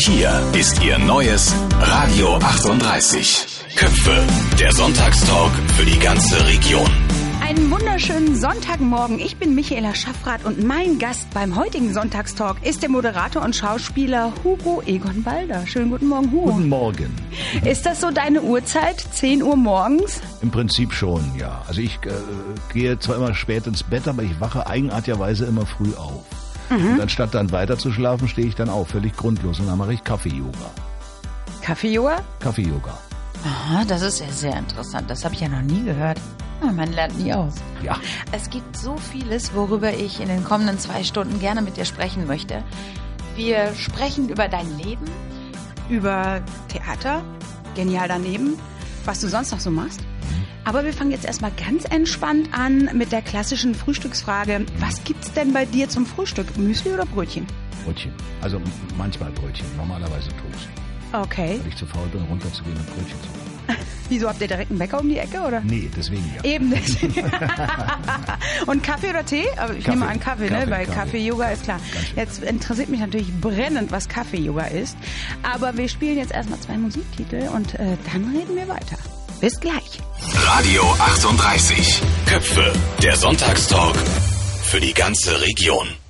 hier ist Ihr neues Radio 38. Köpfe, der Sonntagstalk für die ganze Region. Einen wunderschönen Sonntagmorgen. Ich bin Michaela Schaffrath und mein Gast beim heutigen Sonntagstalk ist der Moderator und Schauspieler Hugo Egon Balder. Schönen guten Morgen, Hugo. Guten Morgen. Ist das so deine Uhrzeit, 10 Uhr morgens? Im Prinzip schon, ja. Also ich gehe zwar immer spät ins Bett, aber ich wache eigenartigerweise immer früh auf. Und anstatt dann weiter zu schlafen, stehe ich dann auf, völlig grundlos. Und dann mache ich Kaffee-Yoga. Kaffee-Yoga? Kaffee-Yoga. Aha, das ist ja sehr interessant. Das habe ich ja noch nie gehört. Man lernt nie aus. Ja. Es gibt so vieles, worüber ich in den kommenden 2 Stunden gerne mit dir sprechen möchte. Wir sprechen über dein Leben, über Theater, genial daneben, was du sonst noch so machst. Aber wir fangen jetzt erstmal ganz entspannt an mit der klassischen Frühstücksfrage. Was gibt's denn bei dir zum Frühstück? Müsli oder Brötchen? Brötchen. Also manchmal Brötchen, normalerweise Toast. Okay. Weil ich zu faul bin, runterzugehen und Brötchen zu holen. Wieso, habt ihr direkt einen Bäcker um die Ecke, oder? Nee, deswegen ja. Eben deswegen. Und Kaffee oder Tee? Aber ich nehme an Kaffee, ne? Weil Kaffee-Yoga ist klar. Jetzt interessiert mich natürlich brennend, was Kaffee-Yoga ist. Aber wir spielen jetzt erstmal 2 Musiktitel und dann reden wir weiter. Bis gleich. Radio 38. Köpfe, der Sonntagstalk für die ganze Region.